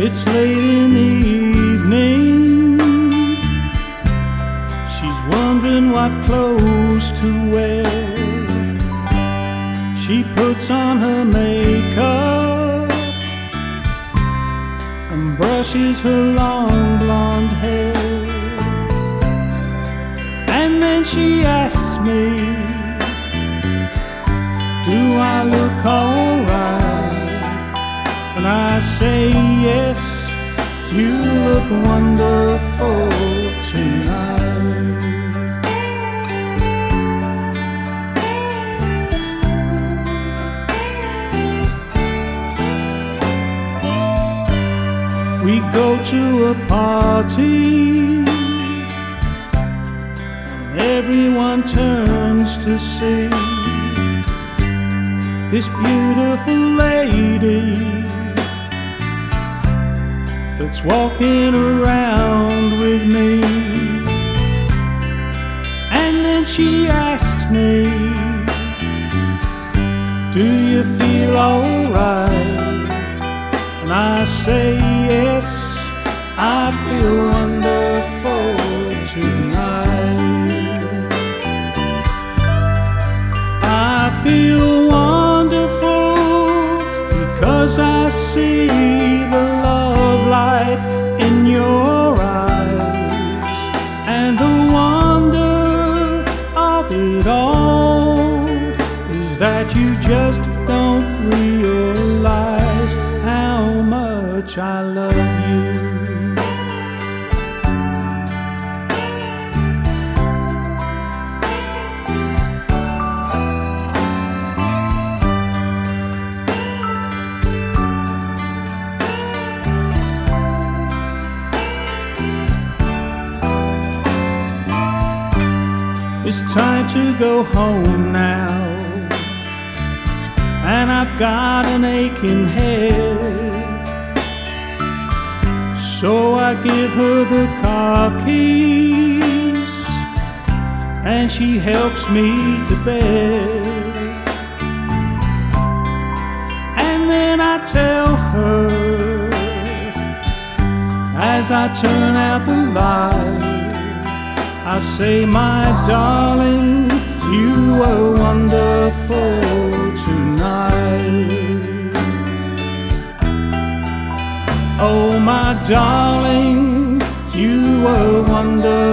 It's late in the evening. She's wondering what clothes to wear. She puts on her makeup and brushes her long blonde hair. And then she asks me, do I look alright? And I say yes, you look wonderful tonight. We go to a party, and everyone turns to see this beautiful lady that's walking around with me. And then she asks me, do you feel alright? And I say yes, I feel wonderful tonight. I feel wonderful because I see the love light in your eyes, and the wonder of it all is that you just don't realize how much I love you. It's time to go home now, and I've got an aching head. So I give her the car keys, and she helps me to bed. And then I tell her, as I turn out the light, I say, my darling, you were wonderful tonight. Oh, my darling, you were wonderful